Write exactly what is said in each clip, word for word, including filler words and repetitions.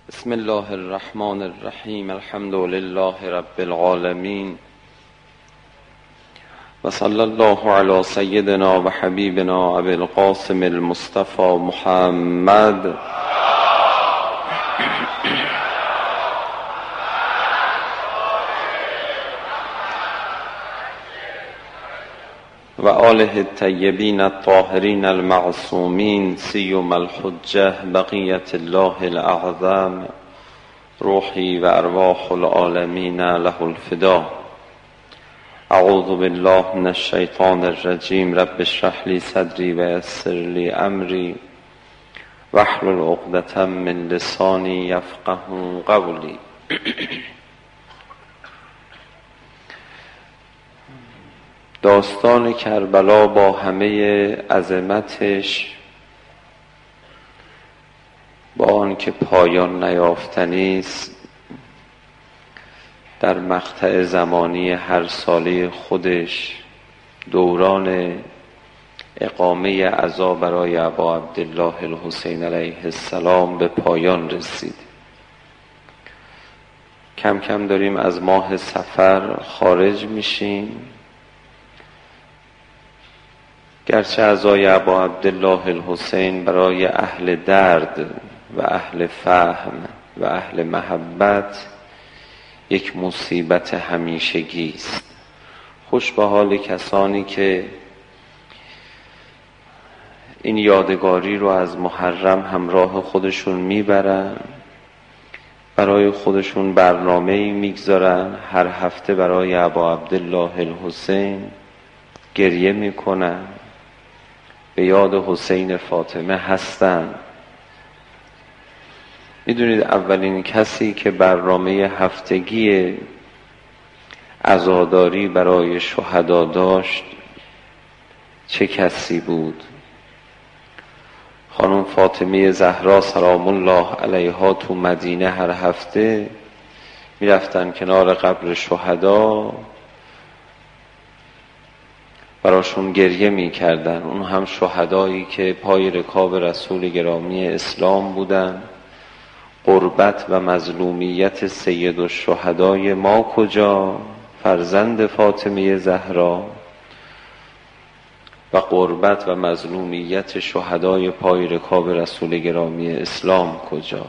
بسم الله الرحمن الرحیم. الحمد لله رب العالمین و صلی الله علی سیدنا و حبیبنا ابی القاسم المصطفى محمد و آله الطیبین الطاهرین المعصومین سیما الحجة بقیة الله الاعظم روحی و ارواح العالمین له الفدا. اعوذ بالله من الشیطان الرجیم. رب اشرح لی صدری و یسر لی امری واحلل عقدة من لسانی یفقهوا قولی. داستان کربلا با همه عظمتش، با آنکه پایان نیافتنی است، در مقطع زمانی هر ساله خودش دوران اقامه عزا برای ابا عبدالله الحسین علیه السلام به پایان رسید. کم کم داریم از ماه صفر خارج میشیم. گرچه عزای ابا عبدالله الحسین برای اهل درد و اهل فهم و اهل محبت یک مصیبت همیشگی است، خوش به حال کسانی که این یادگاری رو از محرم همراه خودشون میبرن، برای خودشون برنامه‌ای میگذارن، هر هفته برای ابا عبدالله الحسین گریه میکنن، به یاد حسین فاطمه هستن. میدونید اولین کسی که برنامه هفتگی عزاداری برای شهدا داشت چه کسی بود؟ خانم فاطمه زهرا سلام الله علیها تو مدینه هر هفته میرفتن کنار قبر شهدا، براشون گریه می کردن. اون هم شهدایی که پای رکاب رسول گرامی اسلام بودن. غربت و مظلومیت سید الشهدای ما کجا؟ فرزند فاطمه زهرا. و غربت و مظلومیت شهدای پای رکاب رسول گرامی اسلام کجا؟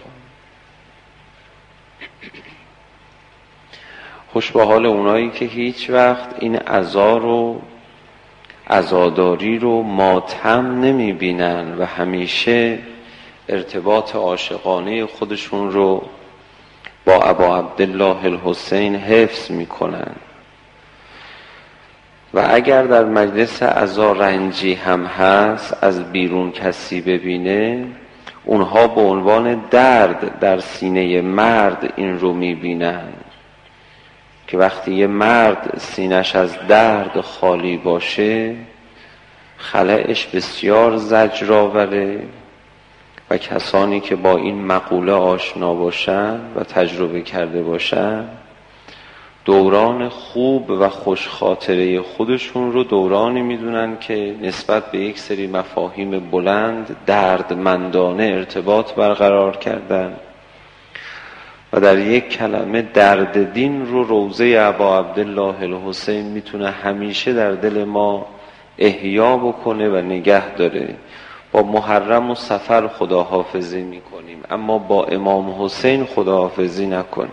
خوش به حال اونایی که هیچ وقت این عزا رو عزاداری رو ماتم نمی بینن و همیشه ارتباط عاشقانه خودشون رو با ابا عبدالله الحسین حفظ می کنن. و اگر در مجلس عزا رنجی هم هست، از بیرون کسی ببینه، اونها به عنوان درد در سینه مرد این رو می بینن که وقتی یه مرد سینش از درد خالی باشه خلأش بسیار زجرآوره و کسانی که با این مقوله آشنا باشن و تجربه کرده باشن دوران خوب و خوش خاطره خودشون رو دورانی میدونن که نسبت به یک سری مفاهیم بلند دردمندانه ارتباط برقرار کردن و در یک کلمه درد دین رو روضه ابا عبدالله الحسین میتونه همیشه در دل ما احیا بکنه و نگه داره. با محرم و صفر خداحافظی میکنیم، اما با امام حسین خداحافظی نکنیم.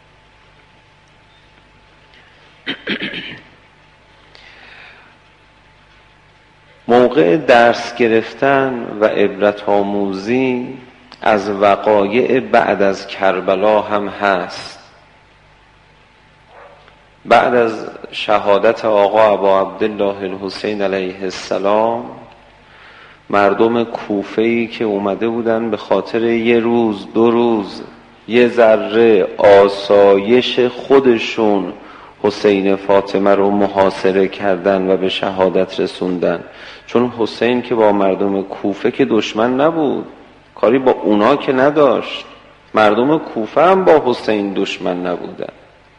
موقع درس گرفتن و عبرت آموزی از وقایع بعد از کربلا هم هست. بعد از شهادت آقا ابا عبدالله الحسین علیه السلام، مردم کوفه‌ای که اومده بودن به خاطر یه روز دو روز یه ذره آسایش خودشون حسین فاطمه رو محاصره کردن و به شهادت رسوندن، چون حسین که با مردم کوفه که دشمن نبود، کاری با اونا که نداشت، مردم کوفه هم با حسین دشمن نبودن.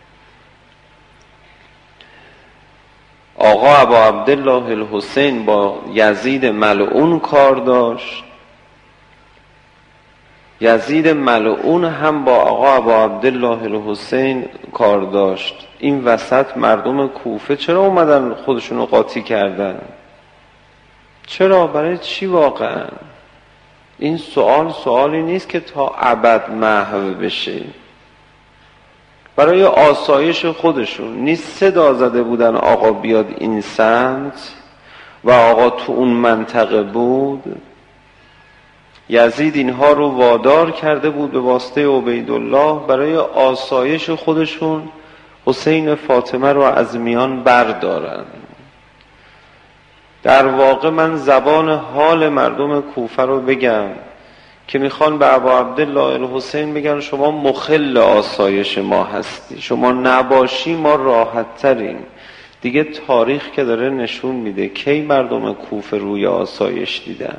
آقا ابا عبدالله الحسین با یزید ملعون کار داشت. یزید ملعون هم با آقا ابا عبدالله الحسین کار داشت. این وسط مردم کوفه چرا اومدن خودشونو قاطی کردن؟ چرا؟ برای چی واقعا؟ این سوال سوالی نیست که تا ابد محو بشه. برای آسایش خودشون نیست. صدا زده بودن آقا بیاد این سمت و آقا تو اون منطقه بود. یزید اینها رو وادار کرده بود به واسطه عبیدالله برای آسایش خودشون حسین فاطمه رو از میان بردارن. در واقع من زبان حال مردم کوفه رو بگم که میخوان به ابا عبدالله الحسین بگن شما مخل آسایش ما هستی، شما نباشی ما راحت تریم. دیگه تاریخ که داره نشون میده کی مردم کوفه روی آسایش دیدن؟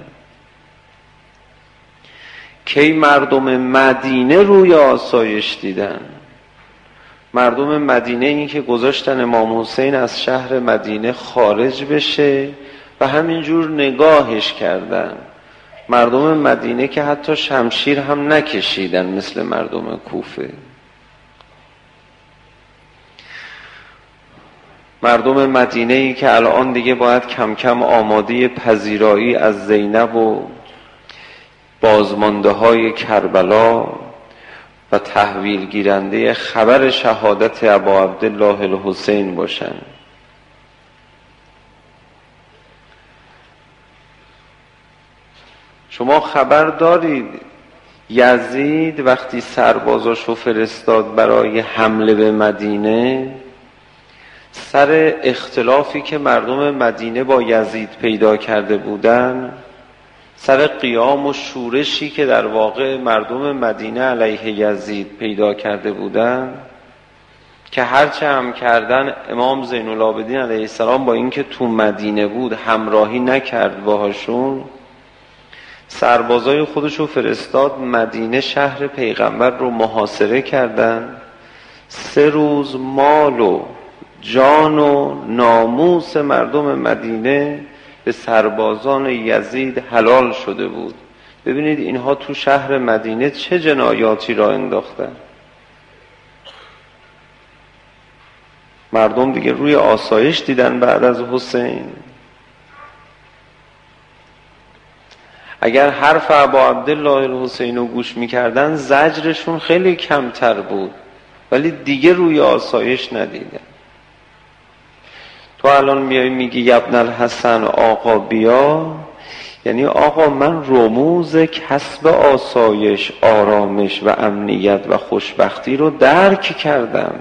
کی مردم مدینه روی آسایش دیدن؟ مردم مدینه این که گذاشتن امام حسین از شهر مدینه خارج بشه و همینجور نگاهش کردن. مردم مدینه که حتی شمشیر هم نکشیدن مثل مردم کوفه. مردم مدینه ای که الان دیگه باید کم کم آماده پذیرایی از زینب و بازمانده های کربلا و تحویل گیرنده خبر شهادت ابا عبدالله الحسین باشن. شما خبر دارید یزید وقتی سربازاشو فرستاد برای حمله به مدینه، سر اختلافی که مردم مدینه با یزید پیدا کرده بودن، سر قیام و شورشی که در واقع مردم مدینه علیه یزید پیدا کرده بودن که هرچه هم کردن امام زین العابدین علیه السلام با اینکه تو مدینه بود همراهی نکرد باهاشون، سربازای خودشو فرستاد مدینه، شهر پیغمبر رو محاصره کردن. سه روز مال و جان و ناموس مردم مدینه به سربازان یزید حلال شده بود. ببینید اینها تو شهر مدینه چه جنایاتی را انداختن. مردم دیگه روی آسایش دیدن بعد از حسین. اگر حرف ابا عبدالله الحسین رو گوش میکردن زجرشون خیلی کمتر بود، ولی دیگه روی آسایش ندیدن. تو الان میای میگی ابن الحسن آقا بیا، یعنی آقا من رموز کسب آسایش، آرامش و امنیت و خوشبختی رو درک کردم.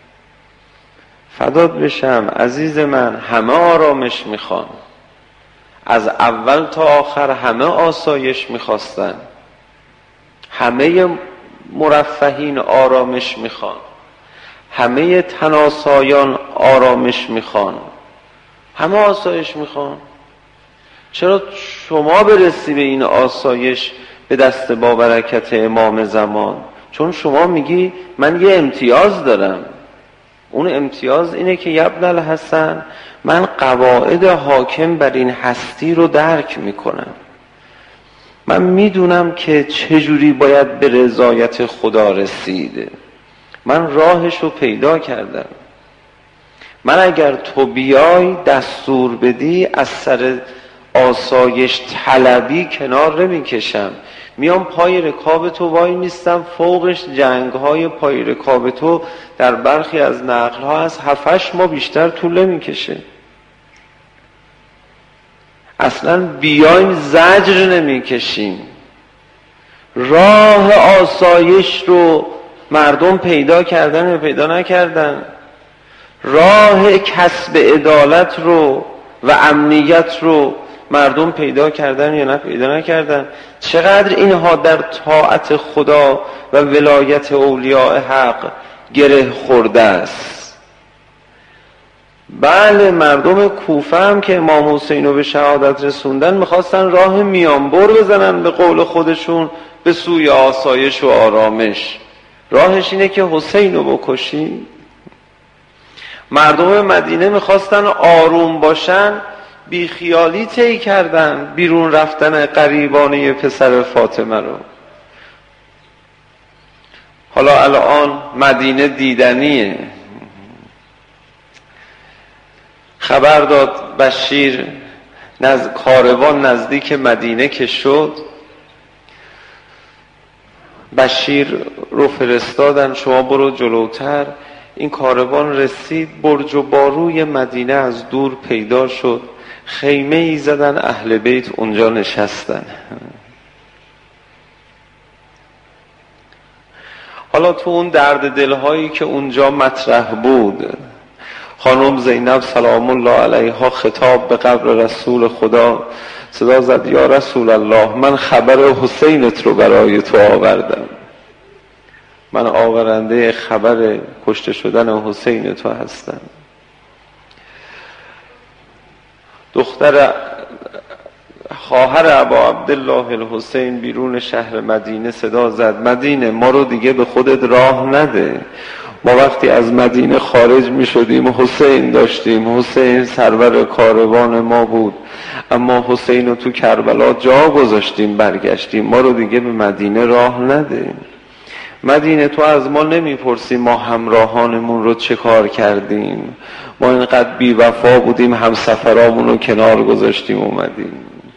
فدات بشم عزیز من، همه آرامش میخوان، از اول تا آخر همه آسایش میخواستن، همه مرفهین آرامش میخوان، همه تناسایان آرامش میخوان، همه آسایش میخوان. چرا شما برسی به این آسایش به دست با برکت امام زمان؟ چون شما میگی من یه امتیاز دارم. اون امتیاز اینه که ابن الحسن من قواعد حاکم بر این هستی رو درک میکنم. من میدونم که چجوری باید به رضایت خدا رسیده. من راهش رو پیدا کردم. من اگر تو بیای دستور بدی از سر آسایش طلبی کنار نمیکشم، میام پای رکاب تو وای میستم، فوقش جنگ های پای رکاب تو در برخی از نقل ها از هفتش ماه بیشتر طول نمیکشه. اصلا بیایم زجر نمیکشیم. راه آسایش رو مردم پیدا کردن یا پیدا نکردن؟ راه کسب عدالت رو و امنیت رو مردم پیدا کردن یا نه پیدا نکردن؟ چقدر اینها در طاعت خدا و ولایت اولیاء حق گره خورده است. بله مردم کوفه هم که امام حسین رو به شهادت رسوندن میخواستن راه میانبر بزنن به قول خودشون به سوی آسایش و آرامش. راهش اینه که حسین رو بکشی. مردم مدینه میخواستن آروم باشن، بیخیالی طی کردن بیرون رفتن قریبانه پسر فاطمه رو. حالا الان مدینه دیدنیه. خبر داد بشیر نز... کاروان نزدیک مدینه که شد، بشیر رو فرستادن شما برو جلوتر. این کاروان رسید، برج و باروی مدینه از دور پیدا شد، خیمه ای زدن، اهل بیت اونجا نشستن. حالا تو اون درد دلهایی که اونجا مطرح بود، خانم زینب سلام الله علیها خطاب به قبر رسول خدا صدا زد یا رسول الله، من خبر حسینت رو برای تو آوردم، من آورنده خبر کشته شدن حسین تو هستم. دختر خواهر ابا عبدالله الحسین بیرون شهر مدینه صدا زد مدینه ما رو دیگه به خودت راه نده، ما وقتی از مدینه خارج می شدیم حسین داشتیم، حسین سرور کاروان ما بود، اما حسین رو تو کربلا جا گذاشتیم برگشتیم، ما رو دیگه به مدینه راه نده. مدینه تو از ما نمیپرسی ما همراهانمون رو چه کار کردیم، ما اینقدر بی وفا بودیم همسفرامون رو کنار گذاشتیم اومدیم.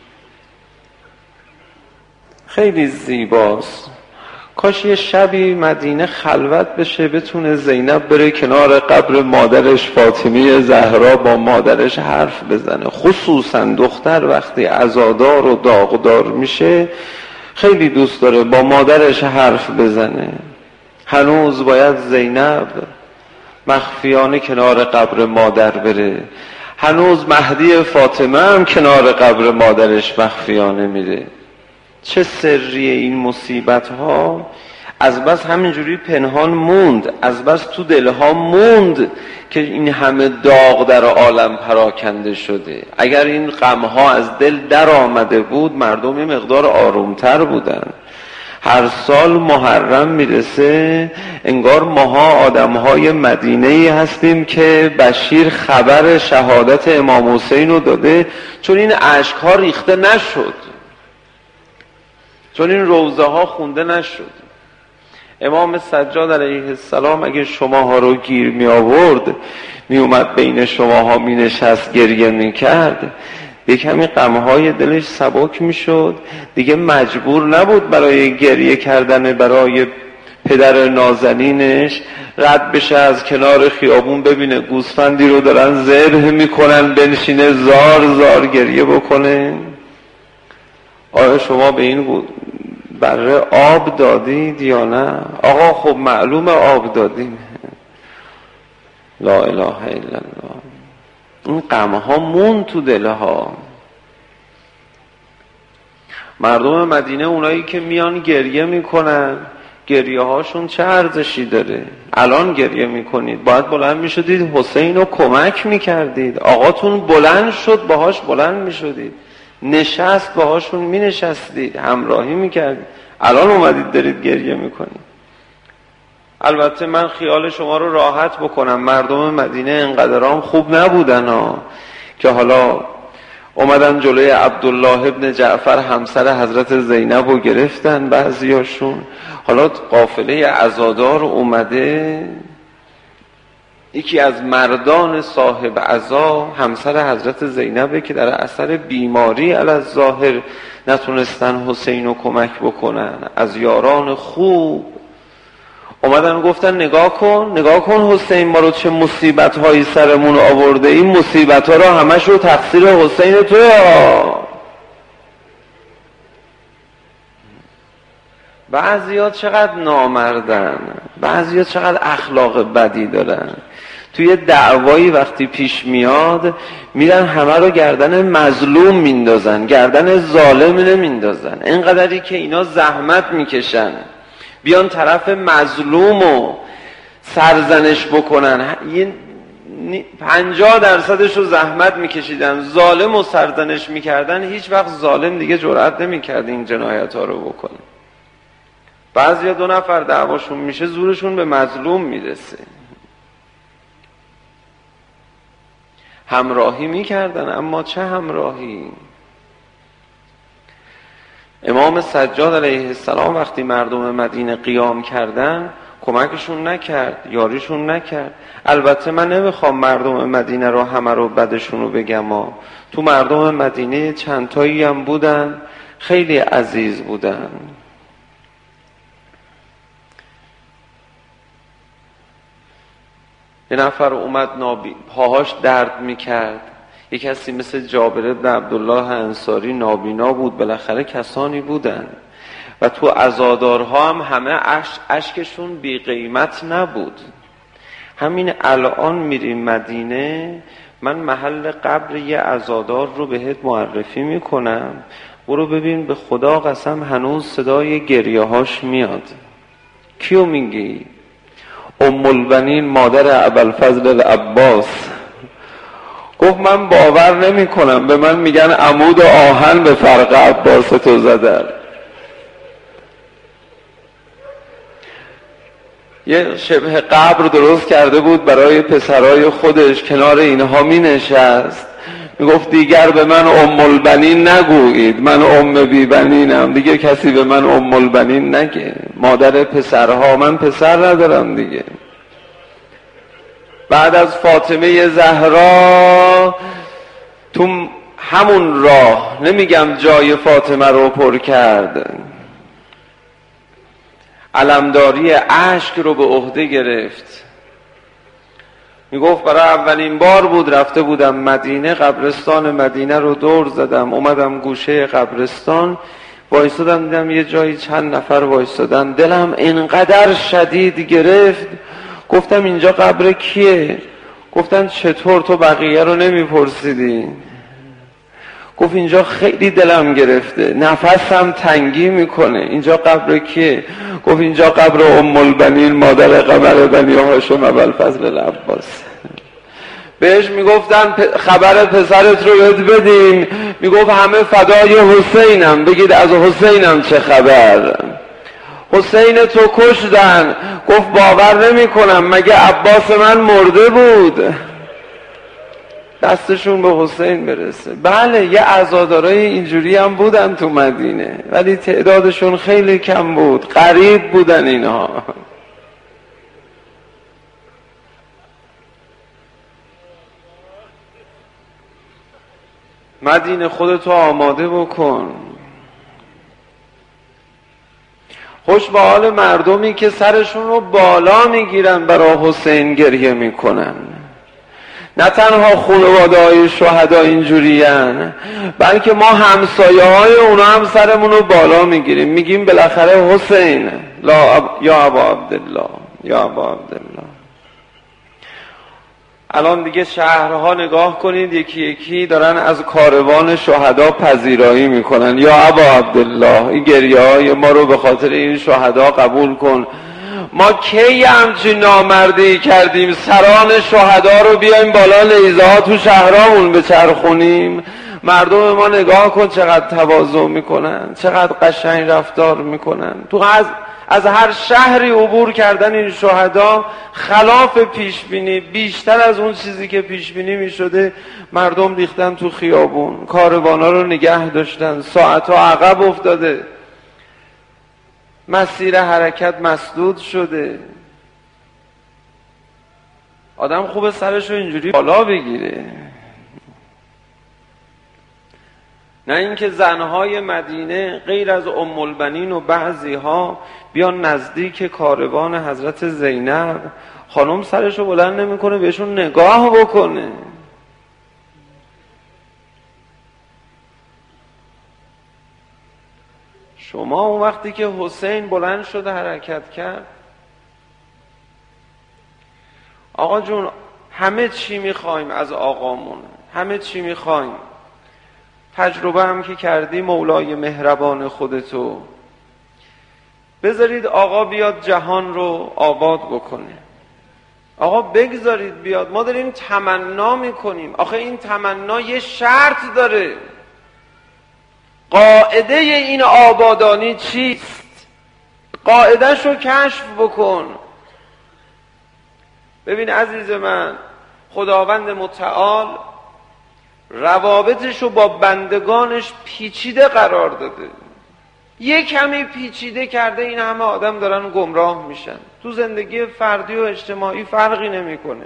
خیلی زیباست. کاش یه شبی مدینه خلوت بشه، بتونه زینب بره کنار قبر مادرش فاطمه زهرا با مادرش حرف بزنه. خصوصا دختر وقتی عزادار و داغدار میشه خیلی دوست داره با مادرش حرف بزنه. هنوز باید زینب مخفیانه کنار قبر مادر بره، هنوز مهدی فاطمه هم کنار قبر مادرش مخفیانه میره. چه سریه این مصیبت ها، از بس همینجوری پنهان موند، از بس تو دلها موند که این همه داغ در عالم پراکنده شده. اگر این غمها از دل در آمده بود مردم یه مقدار آرومتر بودن. هر سال محرم میرسه انگار ماها آدمهای مدینه‌ای هستیم که بشیر خبر شهادت امام حسین رو داده، چون این اشک‌ها ریخته نشد، چون این روزه ها خونده نشد. امام سجاد علیه السلام اگه شماها رو گیر می آورد، می اومد بین شماها می نشست گریه می کرد، به کمی غمهای دلش سبک می شد، دیگه مجبور نبود برای گریه کردن برای پدر نازنینش رد بشه از کنار خیابون ببینه گوسفندی رو دارن ذبح میکنن بنشینه زار زار گریه بکنه. آیا شما به این بره آب دادید یا نه؟ آقا خب معلوم آب دادیم. لا اله الا الله. این غمها مون تو دلها. مردم مدینه اونایی که میان گریه میکنن، گریه هاشون چه ارزشی داره؟ الان گریه میکنید، باید بلند میشدید حسین رو کمک میکردید. آقاتون بلند شد باهاش بلند میشدید، نشست باهاشون می نشستید، همراهی می کردید. الان اومدید دارید گریه می کنید. البته من خیال شما رو راحت بکنم، مردم مدینه انقدرام خوب نبودن ها که حالا اومدن جلوی عبدالله ابن جعفر همسر حضرت زینب رو گرفتن بعضیاشون. حالا قافله عزادار اومده، یکی از مردان صاحب عزا همسر حضرت زینبه که در اثر بیماری علی الظاهر نتونستن حسین رو کمک بکنن. از یاران خوب اومدن گفتن نگاه کن نگاه کن حسین ما رو چه مصیبت هایی سرمون آورده، این مصیبت ها رو همش رو تقصیر حسین توی ها. بعضیات چقدر نامردن، بعضیات چقدر اخلاق بدی دارن. توی دعوایی وقتی پیش میاد میرن همه رو گردن مظلوم میندازن، گردن ظالم نمیندازن. اینقدری که اینا زحمت میکشن بیان طرف مظلوم و سرزنش بکنن، یه پنجاه درصدش رو زحمت میکشیدن، ظالم و سرزنش میکردن، هیچ وقت ظالم دیگه جرئت نمیکرد این جنایت ها رو بکنه. بعضیا دو نفر دعواشون میشه زورشون به مظلوم میرسه. همراهی میکردن، اما چه همراهی. امام سجاد علیه السلام وقتی مردم مدینه قیام کردن کمکشون نکرد، یاریشون نکرد. البته من نمیخوام مردم مدینه رو همه رو بدشون رو بگم ها. تو مردم مدینه چند تایی هم بودن خیلی عزیز بودن. یه نفر اومد نابی... پاهاش درد میکرد، یک کسی مثل جابر بن عبدالله انصاری نابینا بود. بالاخره کسانی بودن و تو عزادارها هم همه عش... اشکشون بی قیمت نبود. همین الان میریم مدینه، من محل قبر یه عزادار رو بهت معرفی میکنم، برو ببین، به خدا قسم هنوز صدای گریه هاش میاد. کیو میگی؟ ام البنین مادر ابوالفضل العباس. گفت من باور نمی کنم، به من میگن عمود آهن به فرق عباس تو زدن. یه شبه قبر درست کرده بود برای پسرای خودش، کنار اینها می نشست، می گفت دیگر به من ام البنین نگویید، من ام بی بنینم، دیگه کسی به من ام البنین نگه، مادر پسرها، من پسر ندارم دیگه. بعد از فاطمه زهرا تو همون راه، نمیگم جای فاطمه رو پر کرد، علمداری اشک رو به عهده گرفت. میگفت برای اولین بار بود رفته بودم مدینه، قبرستان مدینه رو دور زدم، اومدم گوشه قبرستان وایستادم، دیدم یه جایی چند نفر وایستادن، دلم اینقدر شدید گرفت، گفتم اینجا قبر کیه؟ گفتن چطور تو بقیه رو نمیپرسیدی؟ گفت اینجا خیلی دلم گرفته، نفسم تنگی میکنه، اینجا قبر کیه؟ گفت اینجا قبر ام البنین مادر قمر بنی هاشم ابوالفضل العباس. بهش میگفتن خبر پسرت رو بهت بدیم، میگفت همه فدای حسینم، بگید از حسینم چه خبر؟ حسین تو کشتن. گفت باور نمی کنم، مگه عباس من مرده بود؟ دستشون به حسین برسه. بله یه عزادارای اینجوری هم بودن تو مدینه، ولی تعدادشون خیلی کم بود، غریب بودن اینها. مدینه خودتو آماده بکن. خوش به حال مردمی که سرشون رو بالا میگیرن برای حسین گریه میکنن. نه تنها خانواده های شهدا اینجورین، بلکه ما همسایه های اونا هم سرمون رو بالا میگیریم، میگیم بالاخره حسین لا اب... یا ابا عبدالله، یا ابا عبدالله. الان دیگه شهرها نگاه کنید، یکی یکی دارن از کاروان شهدا پذیرایی میکنن، یا ابا عبدالله این گریه های ما رو به خاطر این شهدا قبول کن. ما کی همچین نامردی کردیم سران شهدا رو بیایم بالا نیزه ها تو شهرامون بچرخونیم؟ مردم ما نگاه کن چقدر تواضع میکنن، چقدر قشنگ رفتار میکنن. تو از از هر شهری عبور کردن این شهدا خلاف پیش بینی، بیشتر از اون چیزی که پیش بینی میشده مردم ریختن تو خیابون، کاروانا رو نگه داشتن، ساعتها عقب افتاده، مسیر حرکت مسدود شده. آدم خوبه سرشو اینجوری بالا بگیره، نه اینکه زنهای مدینه غیر از ام البنین و بعضی ها بیان نزدیک کاروان حضرت زینب، خانم سرشو بلند نمیکنه بهشون نگاه بکنه. شما اون وقتی که حسین بلند شده حرکت کرد، آقا جون همه چی میخوایم از آقامون، همه چی میخوایم، تجربه هم که کردی مولای مهربان خودتو، بذارید آقا بیاد جهان رو آباد بکنه، آقا بگذارید بیاد. ما داریم تمنا میکنیم، آخه این تمنا یه شرط داره. قاعده این آبادانی چیست؟ قاعده‌ش رو کشف بکن. ببین عزیز من، خداوند متعال روابطش رو با بندگانش پیچیده قرار داده. یه کمی پیچیده کرده این همه آدم دارن گمراه میشن. تو زندگی فردی و اجتماعی فرقی نمیکنه.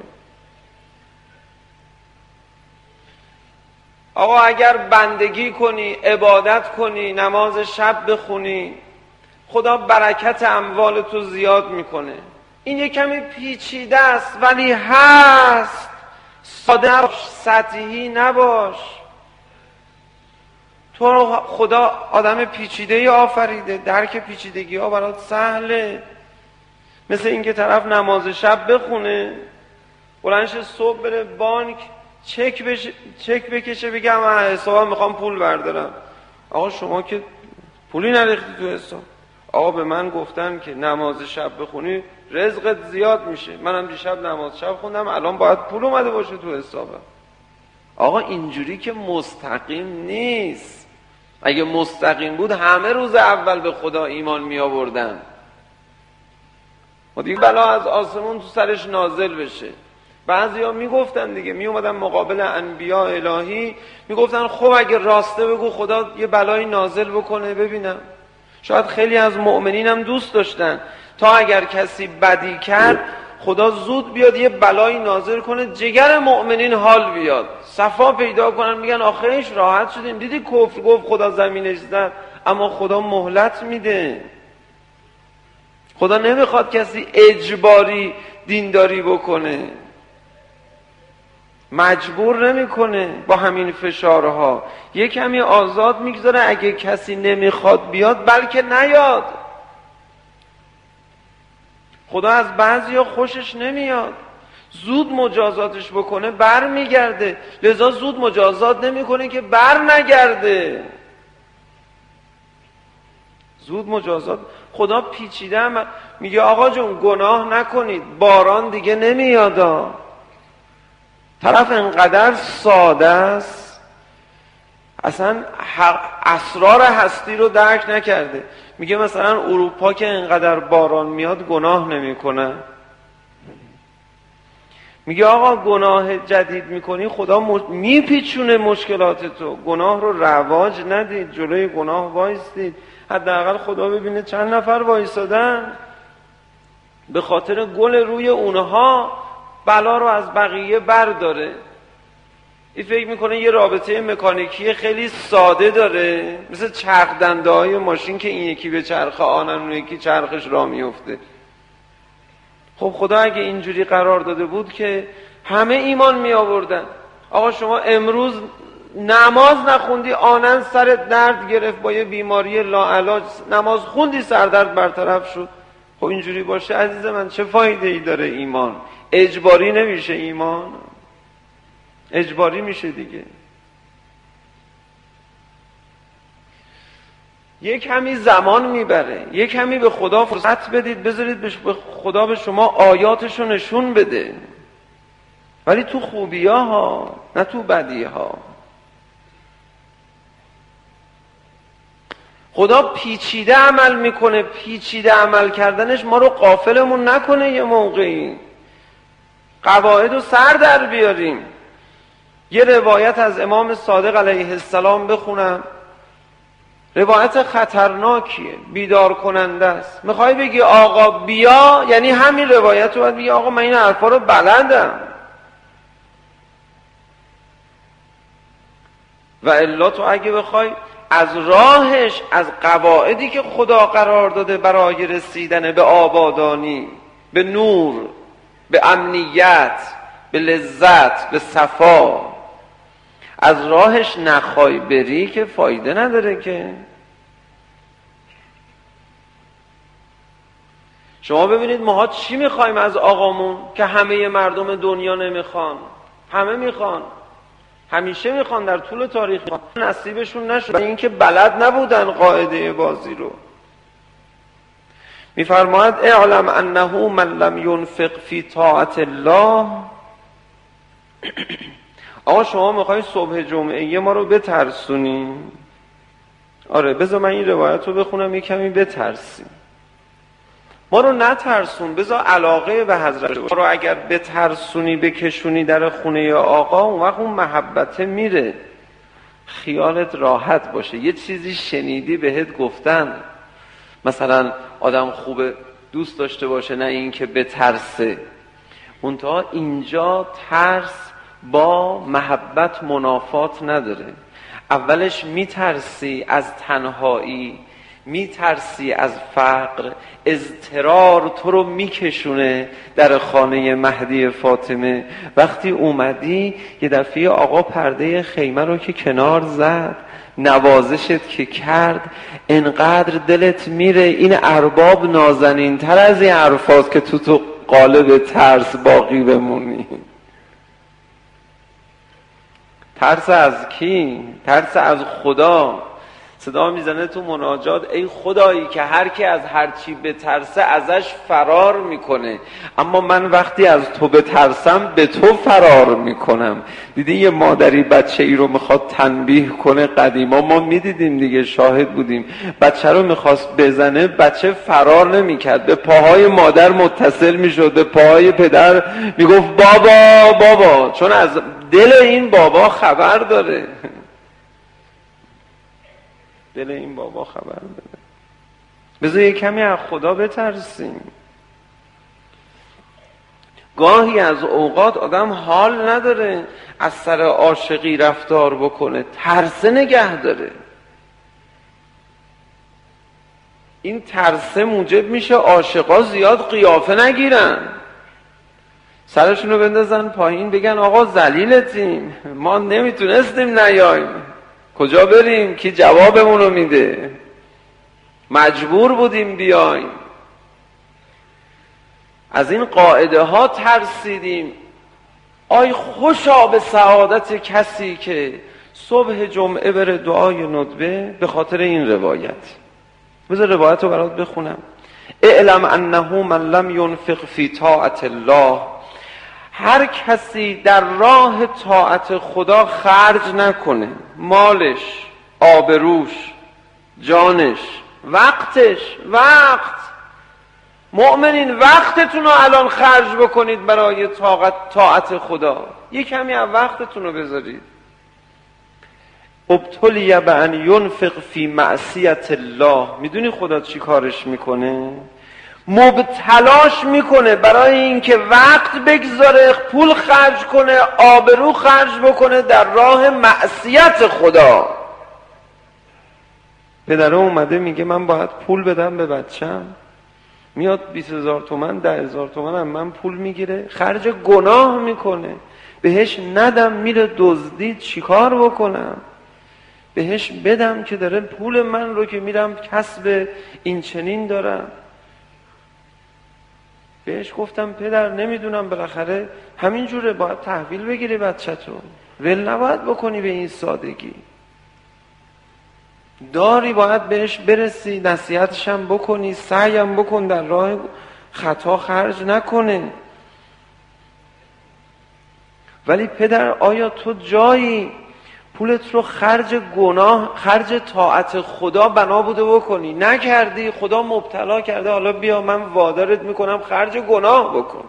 آقا اگر بندگی کنی، عبادت کنی، نماز شب بخونی، خدا برکت اموال تو زیاد میکنه. این یه کمی پیچیده است ولی هست. ساده نباش، سطحی نباش. تو رو خدا آدم پیچیده ای آفریده، درک پیچیدگی ها برات سهله. مثل اینکه طرف نماز شب بخونه، بلندش صبح بره بانک چک بش... چک بکشه بگه من حسابم میخوام پول بردارم. آقا شما که پولی نریختی تو حساب. آقا به من گفتن که نماز شب بخونی رزقت زیاد میشه، منم دیشب نماز شب خوندم الان باید پول اومده باشه تو حسابم. آقا اینجوری که مستقیم نیست. اگه مستقیم بود همه روز اول به خدا ایمان می آوردن. و دیگه بلا از آسمون تو سرش نازل بشه. بعضیا میگفتن دیگه، می اومدن مقابل انبیاء الهی میگفتن خب اگه راسته بگو خدا یه بلایی نازل بکنه ببینم. شاید خیلی از مؤمنین هم دوست داشتن تا اگر کسی بدی کرد خدا زود بیاد یه بلایی نازل کنه، جگر مؤمنین حال بیاد، صفا پیدا کنن، میگن آخرش راحت شدیم. دیدی کفر گفت خدا زمینش زد، اما خدا مهلت میده. خدا نمیخواد کسی اجباری دینداری بکنه، مجبور نمیکنه با همین فشارها. یه کمی آزاد میگذاره. اگه کسی نمیخواد بیاد بلکه نیاد. خدا از بعضیا خوشش نمیاد، زود مجازاتش بکنه بر میگرده، لذا زود مجازات نمیکنه که بر نگرده. زود مجازات. خدا پیچیده هم میگه آقا جون گناه نکنید، باران دیگه نمیادا. طرف انقدر ساده است، اصلا اسرار هستی رو درک نکرده. میگه مثلا اروپا که انقدر باران میاد گناه نمیکنه. میگه آقا گناه جدید میکنی خدا میپیچونه مشکلات تو. گناه رو رواج ندید، جلوی گناه وایستید، حداقل خدا ببینه چند نفر وایسادن. به خاطر گل روی اونها بلا رو از بقیه برداره. این فکر میکنه یه رابطه مکانیکی خیلی ساده داره، مثل چرخ دنده های ماشین که این یکی به چرخ آنن اون یکی چرخش را میفته. خب خدا اگه اینجوری قرار داده بود که همه ایمان می آوردن. آقا شما امروز نماز نخوندی آنن سرت درد گرفت با یه بیماری لاعلاج، نماز خوندی سردرد برطرف شد. خب اینجوری باشه عزیز من چه فایده ای داره ایمان؟ اجباری نمیشه ایمان، اجباری میشه دیگه. یک کمی زمان میبره، یک کمی به خدا فرصت بدید، بذارید به خدا به شما آیاتشو نشون بده، ولی تو خوبی ها نه تو بدی ها. خدا پیچیده عمل میکنه، پیچیده عمل کردنش ما رو غافلمون نکنه. یه موقعی قواعد رو سر در بیاریم. یه روایت از امام صادق علیه السلام بخونم، روایت خطرناکیه، بیدار کننده است. میخوای بگی آقا بیا، یعنی همین روایت رو باید بگی آقا من این حرفا رو بلدم، و الا تو اگه بخوای از راهش، از قواعدی که خدا قرار داده برای رسیدن به آبادانی، به نور، به امنیت، به لذت، به صفا، از راهش نخوای بری که فایده نداره که. شما ببینید ماها چی میخوایم از آقامون که همه مردم دنیا نمیخوان؟ همه میخوان، همیشه میخوان، در طول تاریخ میخوان. نصیبشون نشد، این که بلد نبودن قاعده بازی رو. میفرماید اعلم انه من لم ینفق فی طاعت الله. آقا شما میخوای صبح جمعه ما رو بترسونی؟ آره بذار من این روایت رو بخونم یک کمی بترسی. ما رو نترسون، بذار علاقه به حضرت ما رو اگر بترسونی بکشونی در خونه آقا، اون وقت اون محبته میره. خیالت راحت باشه. یه چیزی شنیدی بهت گفتن، مثلا آدم خوبه دوست داشته باشه، نه این که بترسه. منتها اینجا ترس با محبت منافات نداره. اولش میترسی از تنهایی، میترسی از فقر، اضطرار تو رو میکشونه در خانه مهدی فاطمه. وقتی اومدی یه دفعه آقا پرده خیمه رو که کنار زد، نوازشت که کرد، انقدر دلت میره این ارباب نازنین تر از این حرفاست که تو تو قالب ترس باقی بمونی. ترس از کی؟ ترس از خدا. صدا میزنه تو مناجات ای خدایی که هر کی از هر چی بترسه ازش فرار میکنه، اما من وقتی از تو بترسم به تو فرار میکنم. دیدی یه مادری بچه ای رو میخواد تنبیه کنه، قدیما ما میدیدیم دیگه، شاهد بودیم، بچه رو میخواست بزنه، بچه فرار نمیکرد، به پاهای مادر متصل میشد، به پاهای پدر میگفت بابا بابا، چون از دل این بابا خبر داره. دل این بابا خبر داره. بذار یه کمی از خدا بترسیم. گاهی از اوقات آدم حال نداره از سر عاشقی رفتار بکنه، ترسه نگه داره. این ترسه موجب میشه عاشقا زیاد قیافه نگیرن، سرشونو بندازن پایین، بگن آقا ذلیلتیم، ما نمیتونستیم نیاییم، کجا بریم؟ کی جوابمونو میده؟ مجبور بودیم بیایم. از این قاعده ها ترسیدیم. آی خوشا به سعادت کسی که صبح جمعه بره دعای ندبه به خاطر این روایت. بذار روایت رو برات بخونم. اعلم انه من لم ینفق فی طاعت الله، هر کسی در راه طاعت خدا خرج نکنه، مالش، آبروش، جانش، وقتش، وقت مؤمنین وقتتون رو الان خرج بکنید برای طاعت طاعت خدا. یک کمی از وقتتون رو بذارید. ابتلی بان ینفق فی معصیت الله، میدونی خدا چی کارش میکنه؟ مبتلاش میکنه برای اینکه وقت بگذاره، پول خرج کنه، آبرو خرج بکنه در راه معصیت خدا. پدره اومده میگه من باید پول بدم به بچم، میاد بیست هزار تومن ده هزار تومن هم من پول میگیره، خرج گناه میکنه. بهش ندم میره دزدی، چیکار بکنم؟ بهش بدم که داره پول من رو که میرم کسب این چنین دارم. بهش گفتم پدر نمیدونم، بالاخره همینجوره، باید تحویل بگیری بچه‌تو، ول نباید بکنی به این سادگی. داری باید بهش برسی، نصیحتش هم بکنی، سعیم بکن در راه خطا خرج نکنه. ولی پدر آیا تو جایی پولت رو خرج گناه، خرج طاعت خدا بنا بوده بکنی؟ نکردی، خدا مبتلا کرده، حالا بیا من وادارت میکنم خرج گناه بکن.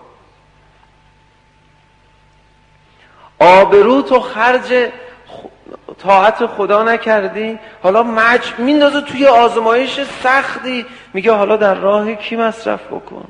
آبرو تو خرج طاعت خدا نکردی، حالا مج میندازه توی آزمایش سختی، میگه حالا در راه کی مصرف بکن.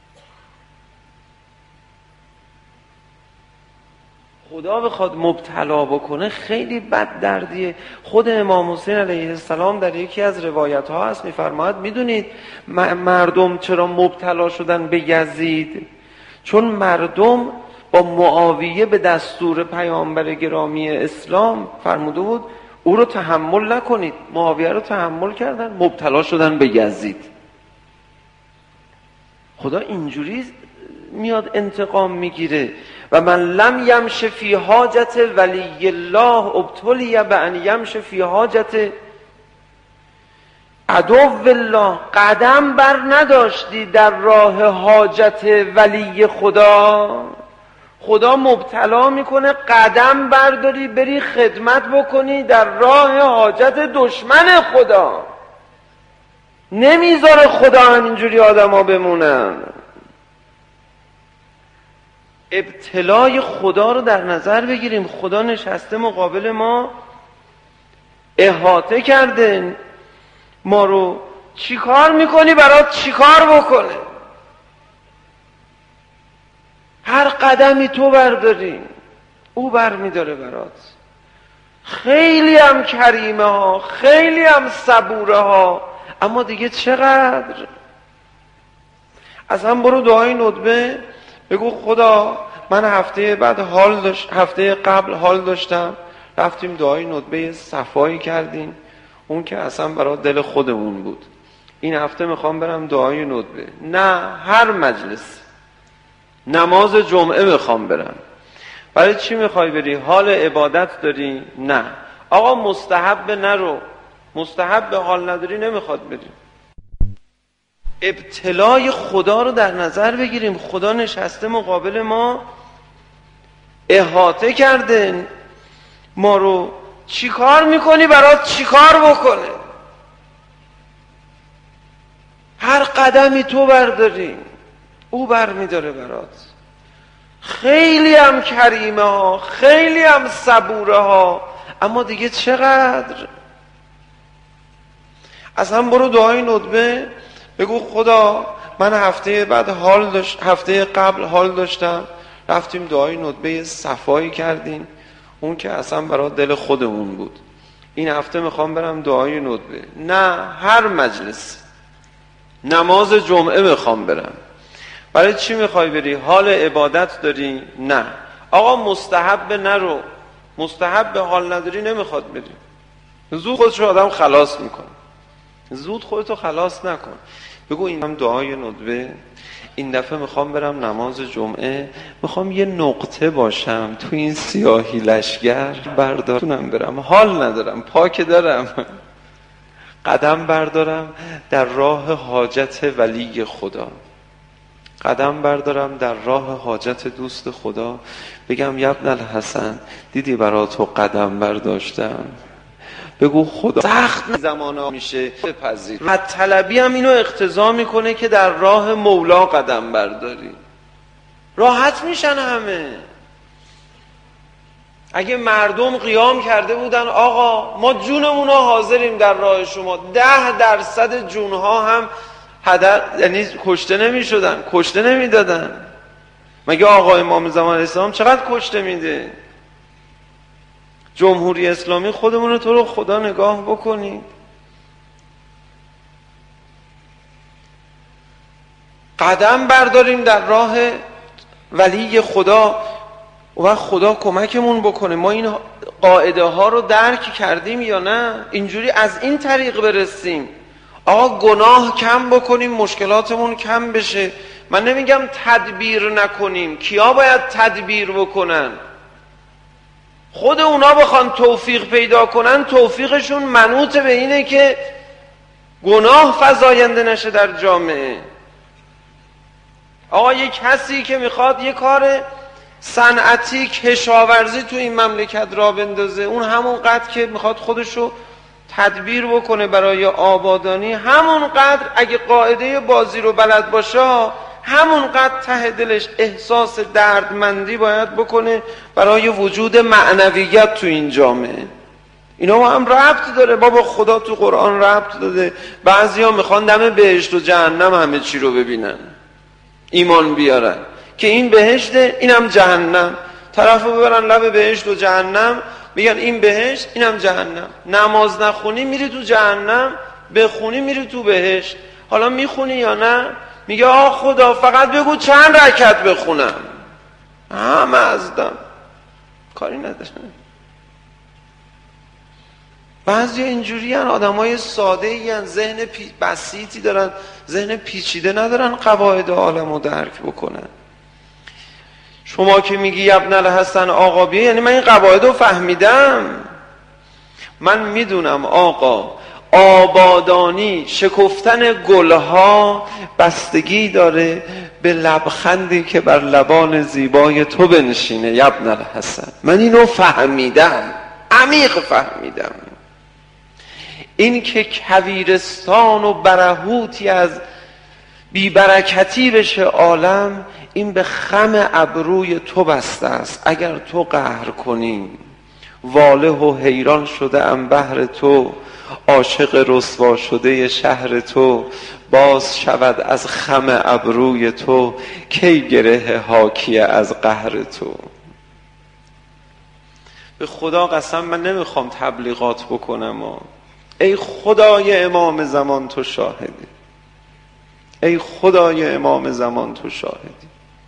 خدا بخواد مبتلا بکنه خیلی بد دردیه. خود امام حسین علیه السلام در یکی از روایت ها هست میفرماید میدونید مردم چرا مبتلا شدن به یزید؟ چون مردم با معاویه به دستور پیامبر گرامی اسلام فرموده بود او رو تحمل نکنید، معاویه رو تحمل کردن، مبتلا شدن به یزید. خدا اینجوری میاد انتقام میگیره. و من لم یمش فی حاجت ولی الله ابتلی بان یمش فی حاجت عدو الله، قدم بر نداشتی در راه حاجت ولی خدا، خدا مبتلا میکنه قدم برداری بری خدمت بکنی در راه حاجت دشمن خدا. نمیذاره خدا همینجوری آدم ها بمونن. ابتلای خدا رو در نظر بگیریم. خدا نشسته مقابل ما احاطه کرده ما رو، چی کار میکنی برات چی کار بکنه؟ هر قدمی تو برداری او بر میداره برات. خیلی هم کریمه ها، خیلی هم صبوره ها، اما دیگه چقدر. از هم برو دعای ندبه بگو خدا من هفته بعد حال داشت، هفته قبل حال داشتم، رفتیم دعای ندبه صفایی کردیم، اون که اصلا برای دل خودمون بود. این هفته میخوام برم دعای ندبه. نه، هر مجلس نماز جمعه میخوام برم. برای چی میخوای بری؟ حال عبادت داری؟ نه. آقا مستحب نرو، مستحب حال نداری نمیخواد بری. ابتلای خدا رو در نظر بگیریم. خدا نشسته مقابل ما، احاطه کرده ما رو، چی کار میکنی برات چی کار بکنه؟ هر قدمی تو برداری او بر میداره برات. خیلی هم کریمه ها، خیلی هم صبوره ها، اما دیگه چقدر. از هم برو دعای ندبه بگو خدا من هفته بعد حال داشت، هفته قبل حال داشتم، رفتیم دعای ندبه صفایی کردیم، اون که اصلا برای دل خودمون بود. این هفته میخوام برم دعای ندبه. نه، هر مجلس نماز جمعه میخوام برم. برای چی میخوای بری؟ حال عبادت داری؟ نه. آقا مستحب نرو، مستحب حال نداری نمیخواد بری. زود خودشو آدم خلاص میکنه. زود خودتو خلاص نکن. بگو این هم دعای ندبه، این دفعه میخوام برم نماز جمعه، میخوام یه نقطه باشم تو این سیاهی لشگر، بردارم برم، حال ندارم، پاک دارم، قدم بردارم در راه حاجت ولی خدا، قدم بردارم در راه حاجت دوست خدا، بگم یبن الحسن دیدی برا تو قدم برداشتم. بگو خدا سخت زمانا میشه بپذیر. و طلبی هم اینو اقتضا میکنه که در راه مولا قدم برداری. راحت میشن همه. اگه مردم قیام کرده بودن آقا ما جونمون رو حاضریم در راه شما، ده درصد جونها هم هدر، یعنی کشته نمی شدن، کشته نمی دادن. مگه آقا امام زمان اسلام چقدر کشته میده؟ جمهوری اسلامی خودمون رو تو رو خدا نگاه بکنید. قدم برداریم در راه ولی خدا و خدا کمکمون بکنه. ما این قاعده ها رو درک کردیم یا نه؟ اینجوری از این طریق برسیم. آقا گناه کم بکنیم مشکلاتمون کم بشه. من نمیگم تدبیر نکنیم. کیا باید تدبیر بکنن؟ خود اونا بخوان توفیق پیدا کنن، توفیقشون منوط به اینه که گناه فزاینده نشه در جامعه. آقا یک کسی که میخواد یک کار صنعتی کشاورزی تو این مملکت را بندازه، اون همون قدر که میخواد خودشو تدبیر بکنه برای آبادانی، همون قدر اگه قاعده بازی رو بلد باشه، همون قدر ته دلش احساس دردمندی باید بکنه برای وجود معنویت تو این جامعه. اینا با هم ربط داره. بابا خدا تو قرآن ربط داده. بعضیا میخوان دم بهشت و جهنم همه چی رو ببینن، ایمان بیارن که این بهشته اینم جهنم، طرفو ببرن لب بهشت و جهنم، میگن این بهشت اینم جهنم. نماز نخونی میری تو جهنم، بخونی میری تو بهشت. حالا میخونی یا نه؟ میگه آه خدا فقط بگو چند رکعت بخونم، همه ازدم، کاری نداره. بعضی اینجوری هن، آدم های ساده ای هن، ذهن پی... بسیطی دارن، ذهن پیچیده ندارن قواعد عالم رو درک بکنن. شما که میگی ابن الحسن آقا بیا، یعنی من این قواعد رو فهمیدم. من میدونم آقا آبادانی، شکفتن گلها بستگی داره به لبخندی که بر لبان زیبای تو بنشینه ابن الحسن. من اینو فهمیدم، عمیق فهمیدم. این که کویرستان و برهوتی از بیبرکتی بشه عالم، این به خم ابروی تو بسته است. اگر تو قهر کنی واله و حیران شده ام بهر تو، عاشق رسوا شده شهر تو. باز شود از خم ابروی تو، کی گره حاکیه از قهر تو. به خدا قسم من نمیخوام تبلیغات بکنم و ای خدای امام زمان تو شاهدی، ای خدای امام زمان تو شاهدی.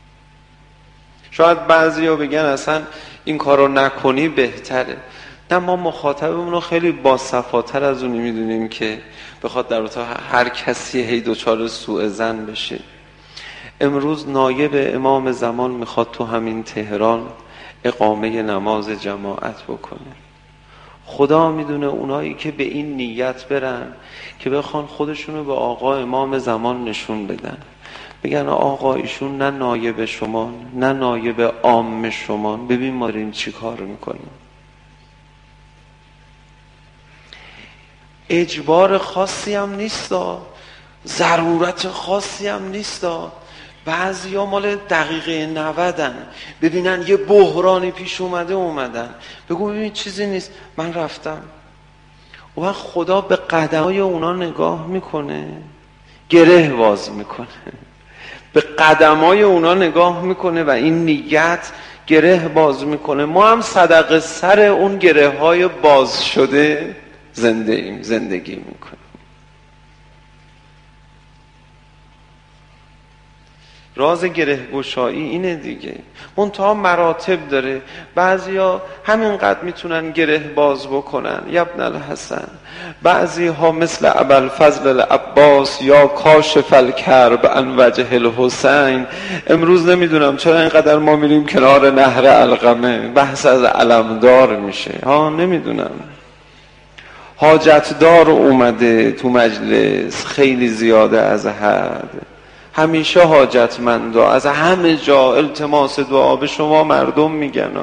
شاید بعضیا بگن اصلا این کارو نکنی بهتره. نه، ما مخاطبمون رو خیلی باصفاتر از اونی میدونیم که بخواد در تا هر کسی هی دوچار سوء ظن بشه. امروز نایب امام زمان میخواد تو همین تهران اقامه نماز جماعت بکنه. خدا میدونه اونایی که به این نیت برن که بخوان خودشونو به آقا امام زمان نشون بدن، بگن آقا ایشون نه نایب شما نه نایب عام شما، ببین ما داریم چی کار میکنیم. اجبار خاصی هم نیستا، ضرورت خاصی هم نیستا. بعضی ها مال دقیقه نودن، ببینن یه بحرانی پیش اومده اومدن بگو ببین چیزی نیست من رفتم. و وقت خدا به قدمای اونا نگاه میکنه، گره باز میکنه، به قدمای اونا نگاه میکنه و این نیت گره باز میکنه. ما هم صدقه سر اون گره های باز شده زنده ایم، زندگی میکنیم. راز گره گشایی اینه دیگه. منتها مراتب داره. بعضیا همینقدر میتونن گره باز بکنن یا ابن الحسن، بعضی ها مثل ابوالفضل العباس یا کاشف الکرب عن وجه الحسین. امروز نمیدونم چرا اینقدر ما میریم کنار نهر علقمه بحث از علمدار میشه ها، نمیدونم. حاجتدار اومده تو مجلس خیلی زیاده از حد، همیشه حاجتمندا از همه جا التماس دعا به شما مردم میگن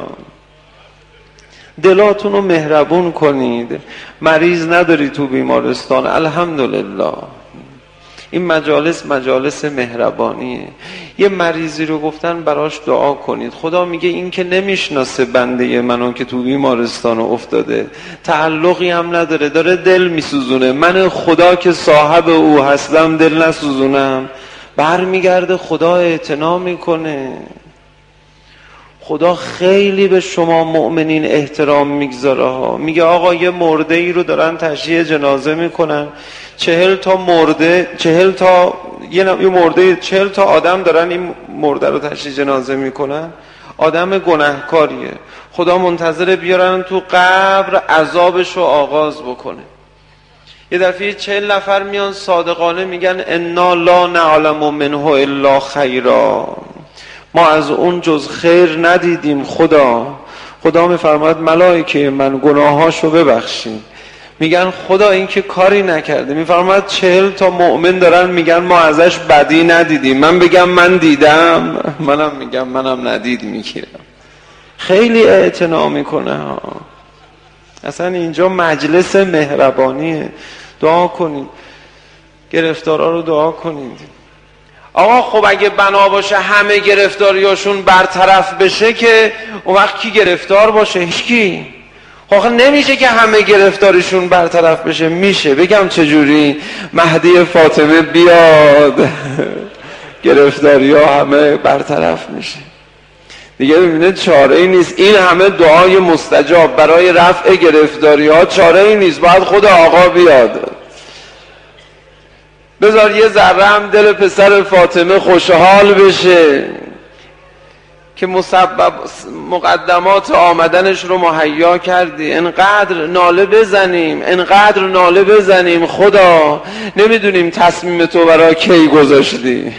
دلاتون رو مهربون کنید. مریض نداری تو بیمارستان، الحمدلله این مجالس مجالس مهربانیه. یه مریضی رو گفتن براش دعا کنید، خدا میگه این که نمیشناسه بنده منو که تو بیمارستان افتاده، تعلقی هم نداره، داره دل میسوزونه، من خدا که صاحب او هستم دل نسوزونم. برمیگرده خدا اعتنا میکنه. خدا خیلی به شما مؤمنین احترام میگذاره ها. میگه آقا یه مرده ای رو دارن تشییع جنازه میکنن، چهل تا مرده چهل تا یه مرده چهل تا آدم دارن این مرده رو تشییع جنازه میکنن. آدم گناهکاریه، خدا منتظر بیارن تو قبر عذابش رو آغاز بکنه. یه دفعه چهل نفر میان صادقانه میگن انا لا نعلم منه الا خیرا، ما از اون جز خیر ندیدیم خدا. خدا میفرماید ملائکه من گناهاشو ببخشید. میگن خدا این که کاری نکرده. میفرماید چهل تا مؤمن دارن میگن ما ازش بدی ندیدیم. من بگم من دیدم، منم میگم منم ندید میگیرم. خیلی اعتنا میکنه ها. اصلا اینجا مجلس مهربانیه. دعا کنید، گرفتارا رو دعا کنید. آقا خب اگه بنا باشه همه گرفتاریاشون برطرف بشه که اون وقت کی گرفتار باشه؟ هیچ کی. خب نمیشه که همه گرفتاریشون برطرف بشه. میشه. بگم چجوری؟ مهدی فاطمه بیاد گرفتاری ها همه برطرف میشه دیگه. ببینید چاره ای نیست. این همه دعای مستجاب برای رفع گرفتاری ها، چاره ای نیست. باید خود آقا بیاد. بذار یه ذره هم دل پسر فاطمه خوشحال بشه که مسبب مقدمات آمدنش رو مهیا کردی. انقدر ناله بزنیم، انقدر ناله بزنیم خدا نمیدونیم تصمیم تو برای کی گذاشتی.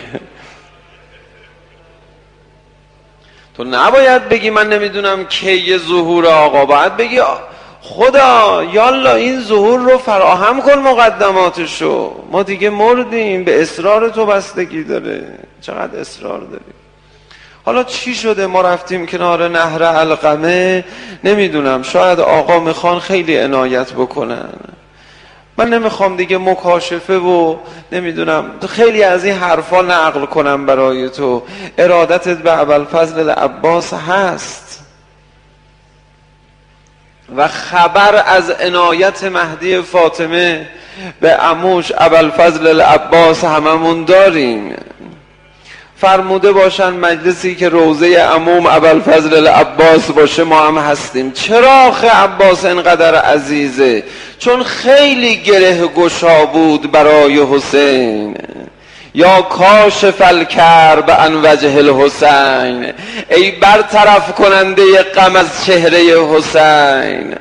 تو نباید بگی من نمیدونم کی ظهور آقا، باید بگی خدا یالا این ظهور رو فراهم کن مقدماتشو. ما دیگه مردیم، به اصرار تو بستگی داره. چقدر اصرار داری. حالا چی شده ما رفتیم کنار نهر علقمه؟ نمیدونم، شاید آقا میخوان خیلی عنایت بکنن. من نمیخوام دیگه مکاشفه و نمیدونم خیلی از این حرفا نقل کنم برای تو. ارادتت به ابوالفضل العباس هست، و خبر از عنایت مهدی فاطمه به عموش ابوالفضل العباس هممون داریم. فرموده باشن مجلسی که روضه عموم ابوالفضل العباس باشه ما هم هستیم. چرا آخه عباس اینقدر عزیزه؟ چون خیلی گره گشا بود برای حسین. یا کاشف الکرب عن وجه الحسین، ای برطرف کننده غم از چهره حسین.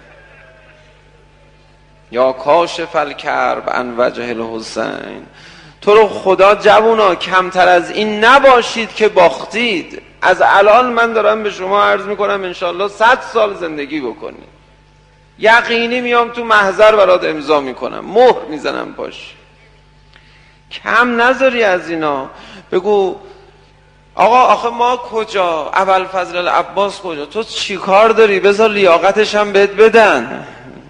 یا کاشف الکرب عن وجه الحسین. تو رو خدا جوونا کمتر از این نباشید که باختید. از الان من دارم به شما عرض میکنم انشالله صد سال زندگی بکنید، یقینی میام تو محضر برات امضا میکنم، مهر میزنم پاش. کم نذاری از اینا. بگو آقا آخه ما کجا، ابوالفضل العباس کجا، تو چی کار داری؟ بذار لیاقتش هم بهت بدن.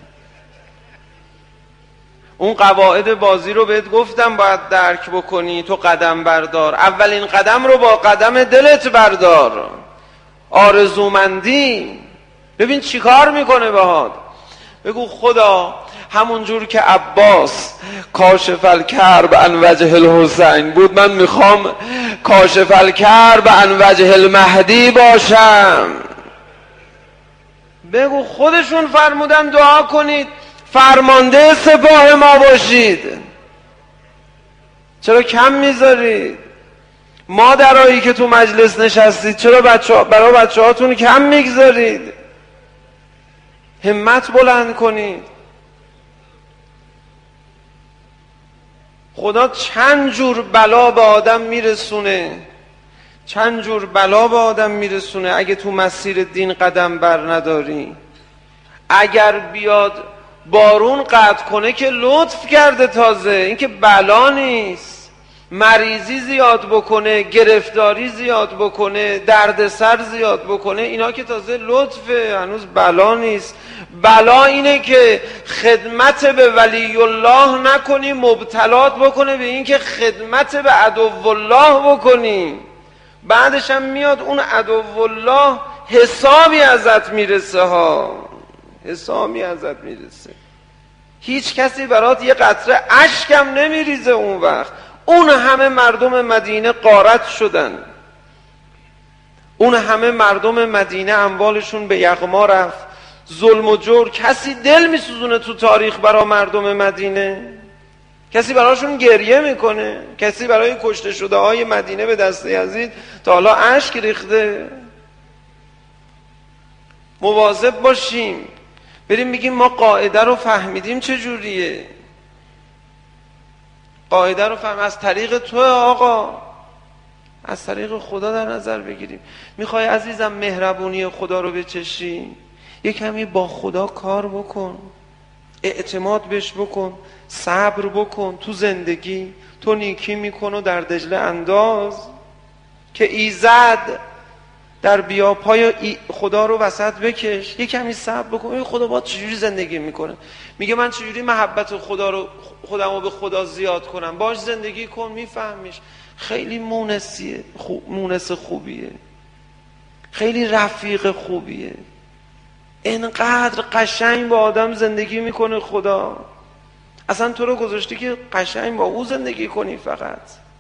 اون قواعد بازی رو بهت گفتم باید درک بکنی. تو قدم بردار، اولین قدم رو با قدم دلت بردار. آرزومندی ببین چی کار میکنه باهات. بگو خدا همون جور که عباس کاشف الکرب عن وجه الحسین بود، من میخوام کاشف الکرب عن وجه المهدی باشم. بگو خودشون فرمودن دعا کنید، فرمانده سپاه ما باشید. چرا کم میذارید؟ مادرایی که تو مجلس نشستید چرا بچه ها برای بچه هاتون کم میگذارید؟ همت بلند کنید. خدا چند جور بلا به آدم میرسونه، چند جور بلا به آدم میرسونه اگه تو مسیر دین قدم بر نداری. اگر بیاد بارون قطع کنه که لطف کرده، تازه این که بلا نیست. مریضی زیاد بکنه، گرفتاری زیاد بکنه، دردسر زیاد بکنه، اینا که تازه لطفه، هنوز بلا نیست. بلا اینه که خدمت به ولی الله نکنی، مبتلات بکنه به این که خدمت به عدو الله بکنی. بعدش هم میاد اون عدو الله حسابی ازت میرسه ها، حسابی ازت میرسه. هیچ کسی برات یه قطره اشکم نمیریزه اون وقت. اون همه مردم مدینه غارت شدن، اون همه مردم مدینه اموالشون به یغما رفت، ظلم و جور. کسی دل میسوزونه تو تاریخ برای مردم مدینه؟ کسی براشون گریه میکنه؟ کسی برای کشته شده های مدینه به دست یزید تا حالا اشک ریخته؟ مواظب باشیم، بریم بگیم ما قاعده رو فهمیدیم چجوریه. قاعده رو فهم از طریق تو آقا، از طریق خدا در نظر بگیریم. میخوای عزیزم مهربونی خدا رو بچشی؟ یک کمی با خدا کار بکن، اعتماد بهش بکن، صبر بکن تو زندگی. تو نیکی میکن و در دجله انداز که ایزد در بیاپای خدا رو وسط بکش. یک کمی صبر بکن. این خدا با چجوری زندگی میکنه؟ میگه من چجوری محبت خدا رو خودم رو به خدا زیاد کنم؟ باش زندگی کن میفهمیش. خیلی مونسیه، خوب مونس خوبیه، خیلی رفیق خوبیه. اینقدر قشنگ با آدم زندگی میکنه خدا. اصلا تو رو گذاشته که قشنگ با او زندگی کنی فقط.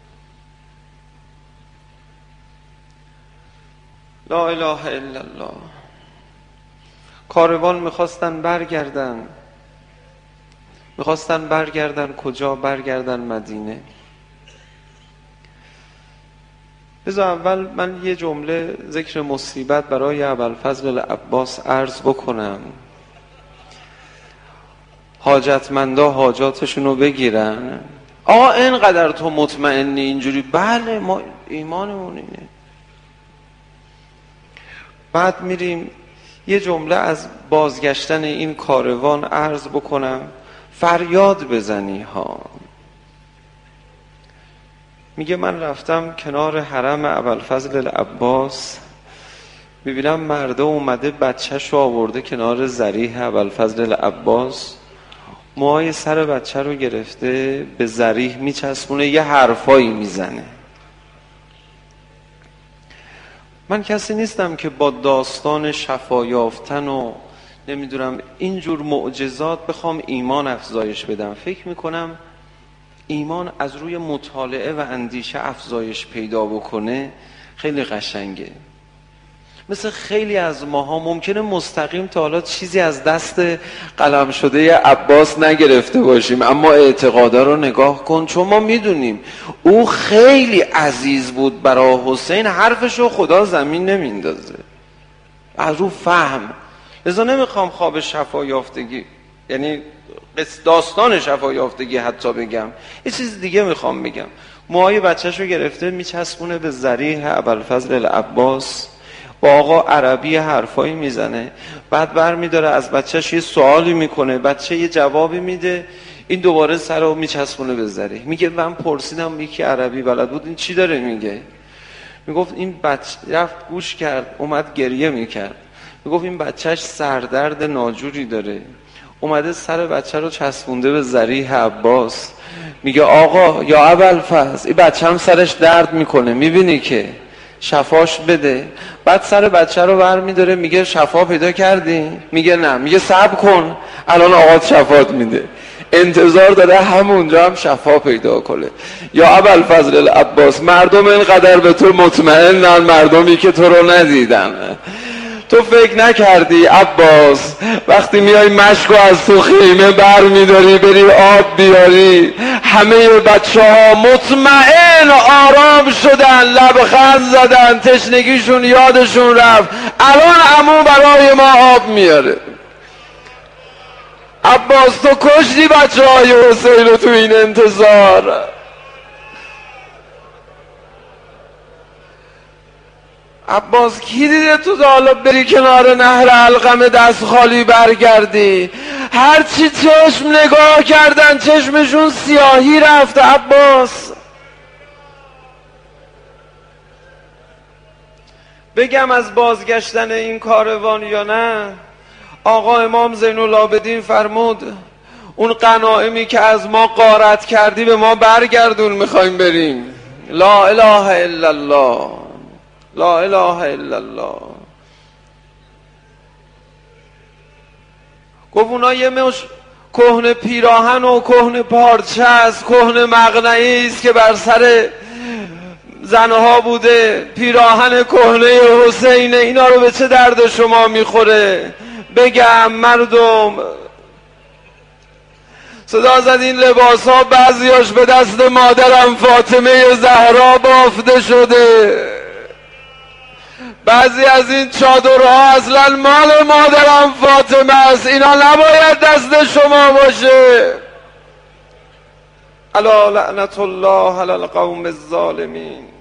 لا اله الا الله. کاروان میخواستن برگردن، میخواستن برگردن کجا؟ برگردن مدینه. بذار اول من یه جمله ذکر مصیبت برای ابوالفضل العباس عرض بکنم. حاجتمندا حاجاتشونو بگیرن. آقا اینقدر تو مطمئنی اینجوری؟ بله ما ایمانمون اینه. بعد میریم یه جمله از بازگشتن این کاروان عرض بکنم. فریاد بزنی ها. میگه من رفتم کنار حرم ابوالفضل العباس، میبینم مرده اومده بچه‌شو آورده کنار ضریح ابوالفضل العباس، موهای سر بچه رو گرفته به ضریح میچسبونه، یه حرفایی میزنه. من کسی نیستم که با داستان شفا یافتن و نمیدونم اینجور معجزات بخوام ایمان افزایش بدم، فکر میکنم ایمان از روی مطالعه و اندیشه افزایش پیدا بکنه خیلی قشنگه. مثل خیلی از ماها ممکنه مستقیم تا حالا چیزی از دست قلم شده عباس نگرفته باشیم، اما اعتقادا رو نگاه کن، چون ما میدونیم او خیلی عزیز بود برای حسین، حرفشو خدا زمین نمیندازه از رو فهم. لذا نمیخوام خواب شفا یافتگی، یعنی داستان شفا یافتگی حتی بگم، یه چیز دیگه میخوام بگم. موهای بچه‌شو گرفته میچسبونه به ذریح ابوالفضل العباس، با آقا عربی حرفایی میزنه، بعد بر میداره از بچهش یه سوالی میکنه، بچه یه جوابی میده، این دوباره سر رو میچسبونه به ذریح. میگه من پرسیدم یکی عربی بلد بود این چی داره میگه؟ میگفت این بچه رفت گوش کرد، اومد گریه میکرد، میگفت این بچهش سردرد ناجوری داره، اومده سر بچه رو چسبونده به ذریح عباس. میگه آقا یا ابوالفضل این بچه هم سرش درد میکنه، میبینی که شفاش بده. بعد سر بچه رو بر میداره، میگه شفا پیدا کردی؟ میگه نه. میگه صبر کن الان آقات شفات میده. انتظار داره همونجا هم شفا پیدا کنه. یا ابوالفضل العباس مردم اینقدر به تو مطمئنن، مردمی که تو رو ندیدن. تو فکر نکردی عباس وقتی میای مشکو از تو خیمه بر میداری بری آب بیاری، همه بچه ها مطمئن آرام شدن، لبخند زدن، تشنگیشون یادشون رفت، الان عمو برای ما آب میاره. عباس تو کشتی بچه های حسین رو تو این انتظار. عباس کی دیده تو حالا بری کنار نهر علقمه دست خالی برگردی؟ هرچی چشم نگاه کردن چشمشون سیاهی رفت. عباس بگم از بازگشتن این کاروان یا نه؟ آقا امام زین العابدین فرمود اون غنایمی که از ما غارت کردی به ما برگردون، میخوایم بریم. لا اله الا الله، لا اله الا الله. گفت اونا یه مش کهنه پیراهن و کهنه پارچه است، کهنه مقنعی است که بر سر زنها بوده، پیراهن کهنه حسین، اینا رو به چه درد شما میخوره؟ بگم مردم صدا زد این لباس ها بعضیاش به دست مادرم فاطمه زهرا بافته شده، بعضی از این چادرها اصلا مال مادرم فاطمه است، اینا نباید دست شما باشه. الا لعنت الله علی القوم الظالمین.